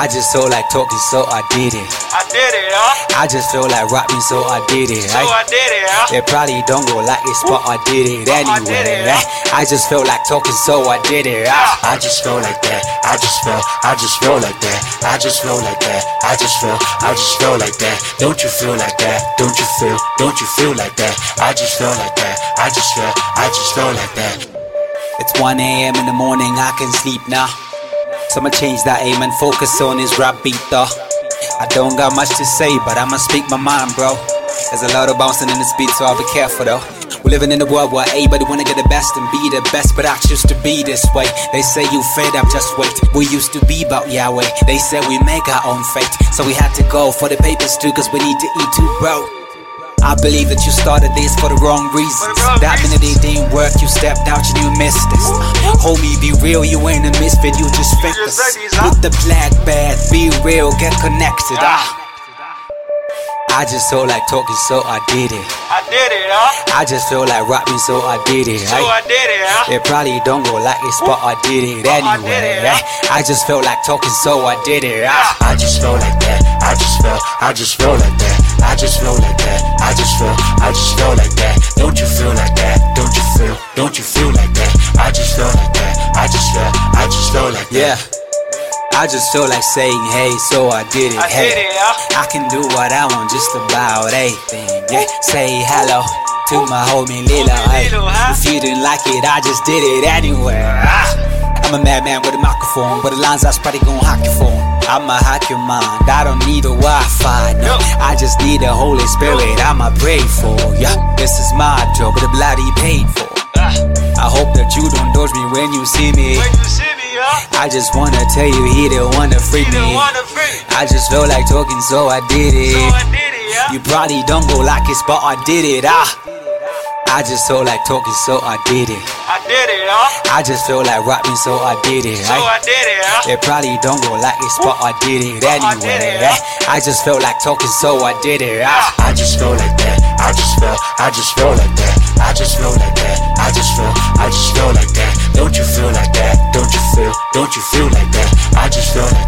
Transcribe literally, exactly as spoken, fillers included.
I just feel like talking, so I did it. I did it, huh? I just feel like rapping, so I did it. So I did it, huh? It probably don't go like this, but I did it I anyway. did it, I just feel like talking, so I did it. I just feel like that. I just feel, I just feel like that. I just feel like that. I just feel, I just feel like that. Don't you feel like that? Don't you feel, don't you feel like that? I just feel like that. I just feel, I just feel like that. It's one a m in the morning, I can sleep now. So I'ma change that aim and focus on this rap beat though. I don't got much to say, but I'ma speak my mind, bro. There's a lot of bouncing in this beat, so I'll be careful though. We're living in a world where everybody wanna get the best and be the best, but I choose to be this way. They say you fed up, just wait. We used to be about Yahweh. They said we make our own fate, so we had to go for the papers too, cause we need to eat too, bro. I believe that you started this for the wrong reasons. That minute it didn't work, you stepped out and you missed this. Homie, be real, you ain't a misfit, you just fake this. Put the black bad, be real, get connected. Ah. I just feel like talking, so I did it. I did it, huh? I just feel like rapping, so I did it. So I did it, huh? It probably don't go like this, but I did it anyway. I just feel like talking, so I did it. I just feel like that. I just feel, I just feel like that. I just feel like that. I just feel, I just feel like that. Don't you feel like that? Don't you feel, don't you feel like that? I just feel like that. I just feel, I just feel like that. Yeah. I just feel like saying, hey, so I did it. I hey, did it, huh? I can do what I want, just about anything. Yeah, say hello to my homie Lilo. Hey, Lilo, huh? if you didn't like it, I just did it anyway. Ah. I'm a madman with a microphone, but the lines I probably gon' hack your phone. I'ma hack your mind. I don't need a Wi-Fi, no. I just need the Holy Spirit. I'ma pray for. Yeah, this is my job, but the bloody paid for. I hope that you don't dodge me when you see me. When you see me, huh? I just wanna tell you, he the one to free You me. don't wanna free. I just feel like talking, so I did it. So I did it, huh? You probably don't go like this, but I did it. Ah, I just feel like talking, so I did it. I did it, huh? I just feel like rapping, so I did it. So I did it, huh? It probably don't go like this, but I did it I did anyway. it, I just felt like talking, so I did it. Ah. I just feel like that. I just feel, I just feel like that. I just feel like that. I just feel, I just feel like that. Don't you feel like that? Don't you feel, don't you feel like that? I just feel like